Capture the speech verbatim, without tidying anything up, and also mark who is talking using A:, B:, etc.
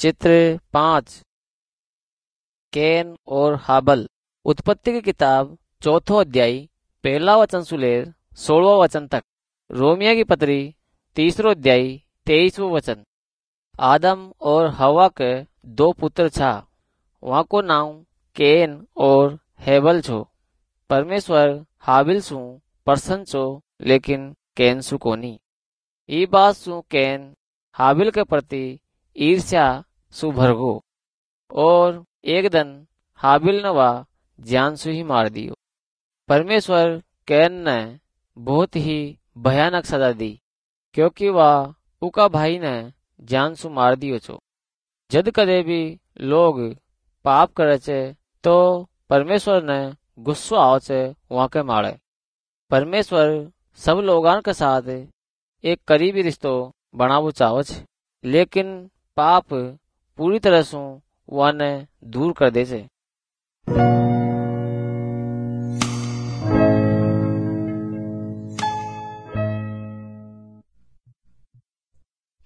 A: चित्र पाँच। कैन और हाबल। उत्पत्ति की किताब चौथो अध्याय पहला वचन सुलेर सोलवा वचन तक। रोमिया की पत्री तीसरो अध्याय तेईसवो वचन। आदम और हवा के दो पुत्र छा, वहाँ को नाम कैन और हेबल छो। परमेश्वर हाबिल सु प्रसन्न छो, लेकिन कैन सु कोनी। ई बात सु कैन हाबिल के प्रति ईर्ष्या सु भरगो और एक दिन हाबिल ने वा जान सु ही मार दियो। परमेश्वर कैन ने बहुत ही भयानक सजा दी, क्योंकि वह उका भाई ने जान सु मार दियो छो। जद कदे भी लोग पाप करे छे तो परमेश्वर ने गुस्सो आओ छे वहाँ के मारे। परमेश्वर सब लोगान के साथ एक करीबी रिश्तो बनावो चाहो छे, लेकिन पाप पूरी तरह सु वाने दूर कर दे छे।